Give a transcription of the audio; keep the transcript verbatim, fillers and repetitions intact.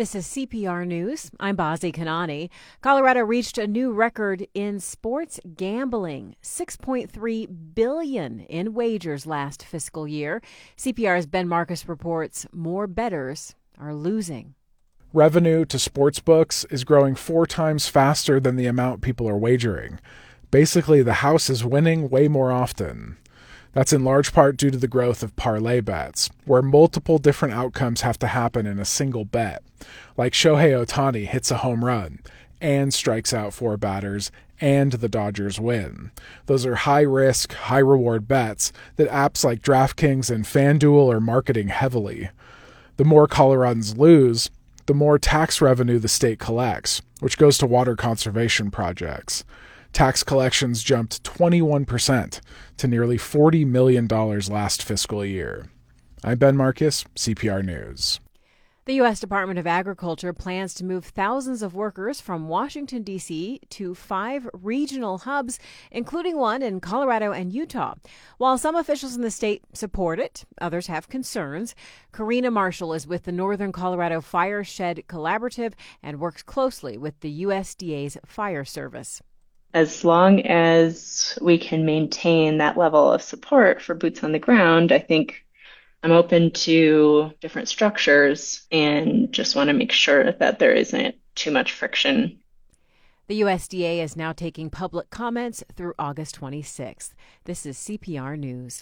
This is C P R News. I'm Bazi Kanani. Colorado reached a new record in sports gambling, six point three billion dollars in wagers last fiscal year. C P R's Ben Marcus reports more bettors are losing. Revenue to sportsbooks is growing four times faster than the amount people are wagering. Basically, the house is winning way more often. That's in large part due to the growth of parlay bets, where multiple different outcomes have to happen in a single bet, like Shohei Ohtani hits a home run and strikes out four batters and the Dodgers win. Those are high-risk, high-reward bets that apps like DraftKings and FanDuel are marketing heavily. The more Coloradans lose, the more tax revenue the state collects, which goes to water conservation projects. Tax collections jumped twenty-one percent to nearly forty million dollars last fiscal year. I'm Ben Marcus, C P R News. The U S Department of Agriculture plans to move thousands of workers from Washington, D C to five regional hubs, including one in Colorado and Utah. While some officials in the state support it, others have concerns. Karina Marshall is with the Northern Colorado Fire Shed Collaborative and works closely with the U S D A's Fire Service. As long as we can maintain that level of support for boots on the ground, I think I'm open to different structures and just want to make sure that there isn't too much friction. The U S D A is now taking public comments through August twenty-sixth. This is C P R News.